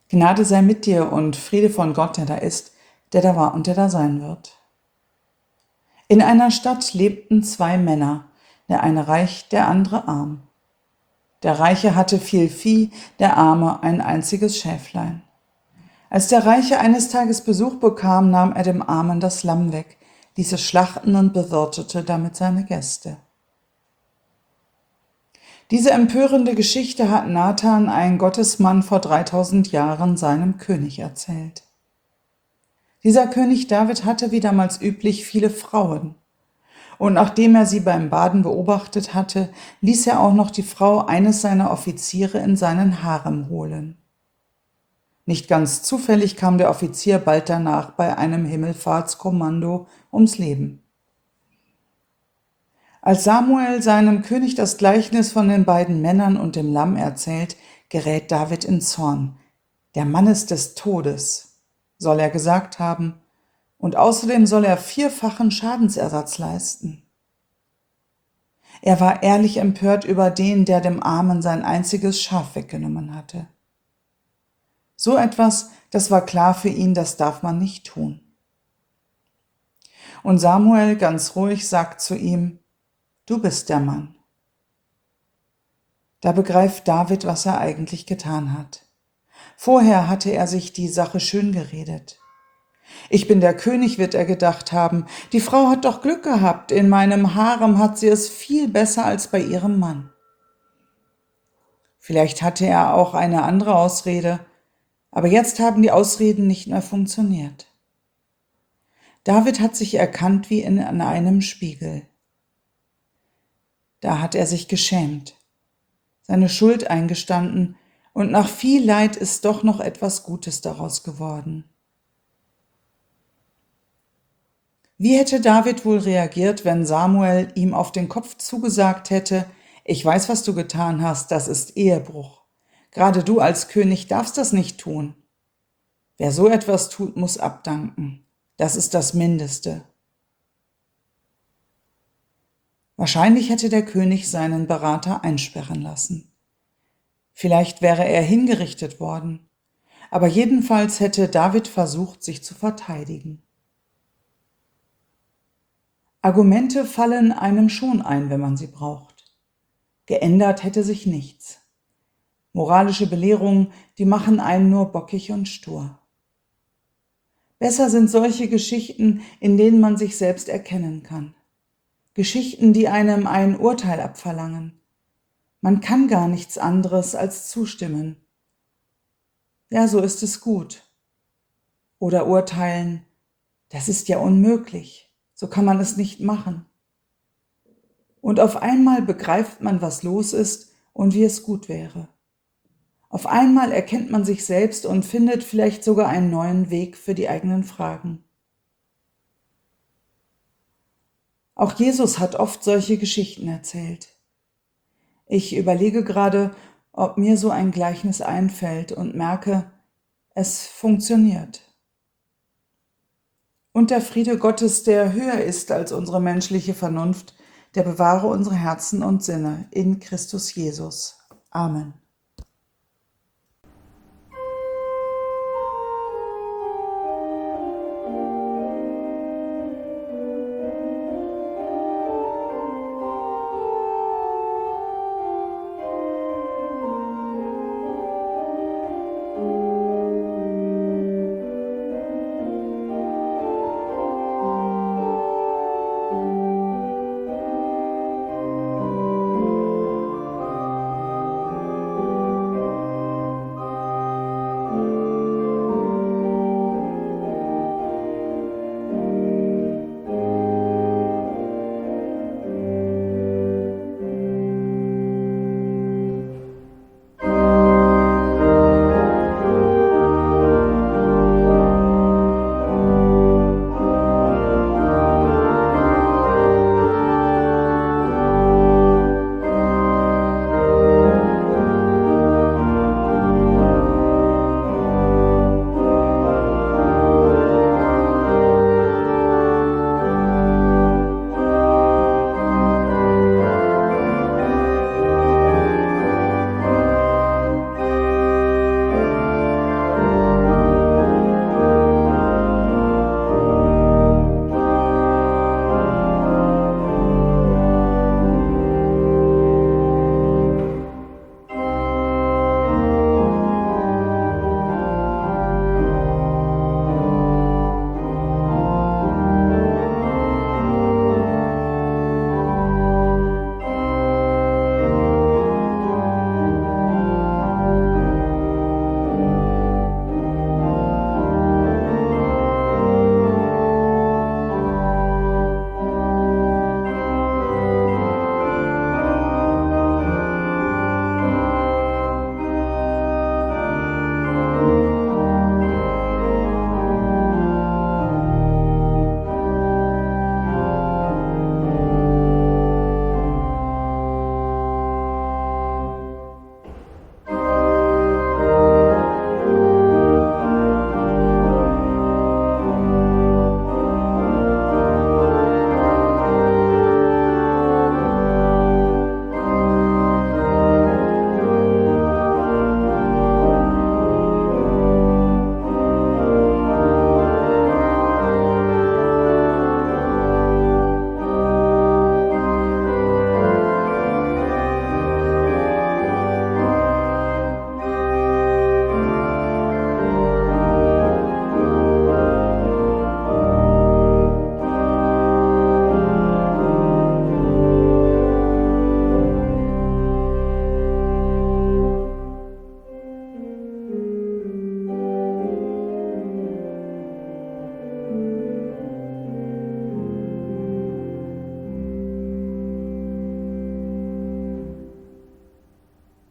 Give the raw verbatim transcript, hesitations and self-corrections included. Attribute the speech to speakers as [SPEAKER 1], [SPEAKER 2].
[SPEAKER 1] Gnade sei mit dir und Friede von Gott, der da ist, der da war und der da sein wird. In einer Stadt lebten zwei Männer, der eine reich, der andere arm. Der Reiche hatte viel Vieh, der Arme ein einziges Schäflein. Als der Reiche eines Tages Besuch bekam, nahm er dem Armen das Lamm weg, ließ es schlachten und bewirtete damit seine Gäste. Diese empörende Geschichte hat Nathan, ein Gottesmann, vor dreitausend Jahren seinem König erzählt. Dieser König David hatte wie damals üblich viele Frauen. Und nachdem er sie beim Baden beobachtet hatte, ließ er auch noch die Frau eines seiner Offiziere in seinen Harem holen. Nicht ganz zufällig kam der Offizier bald danach bei einem Himmelfahrtskommando ums Leben. Als Samuel seinem König das Gleichnis von den beiden Männern und dem Lamm erzählt, gerät David in Zorn. Der Mann ist des Todes, soll er gesagt haben, und außerdem soll er vierfachen Schadensersatz leisten. Er war ehrlich empört über den, der dem Armen sein einziges Schaf weggenommen hatte. So etwas, das war klar für ihn, das darf man nicht tun. Und Samuel ganz ruhig sagt zu ihm: Du bist der Mann. Da begreift David, was er eigentlich getan hat. Vorher hatte er sich die Sache schön geredet. Ich bin der König, wird er gedacht haben. Die Frau hat doch Glück gehabt. In meinem Harem hat sie es viel besser als bei ihrem Mann. Vielleicht hatte er auch eine andere Ausrede, aber jetzt haben die Ausreden nicht mehr funktioniert. David hat sich erkannt wie in einem Spiegel. Da hat er sich geschämt, seine Schuld eingestanden, und nach viel Leid ist doch noch etwas Gutes daraus geworden. Wie hätte David wohl reagiert, wenn Samuel ihm auf den Kopf zugesagt hätte: Ich weiß, was du getan hast, das ist Ehebruch. Gerade du als König darfst das nicht tun. Wer so etwas tut, muss abdanken. Das ist das Mindeste. Wahrscheinlich hätte der König seinen Berater einsperren lassen. Vielleicht wäre er hingerichtet worden, aber jedenfalls hätte David versucht, sich zu verteidigen. Argumente fallen einem schon ein, wenn man sie braucht. Geändert hätte sich nichts. Moralische Belehrungen, die machen einen nur bockig und stur. Besser sind solche Geschichten, in denen man sich selbst erkennen kann. Geschichten, die einem ein Urteil abverlangen. Man kann gar nichts anderes als zustimmen. Ja, so ist es gut. Oder urteilen: Das ist ja unmöglich. So kann man es nicht machen. Und auf einmal begreift man, was los ist und wie es gut wäre. Auf einmal erkennt man sich selbst und findet vielleicht sogar einen neuen Weg für die eigenen Fragen. Auch Jesus hat oft solche Geschichten erzählt. Ich überlege gerade, ob mir so ein Gleichnis einfällt und merke, es funktioniert. Und der Friede Gottes, der höher ist als unsere menschliche Vernunft, der bewahre unsere Herzen und Sinne in Christus Jesus. Amen.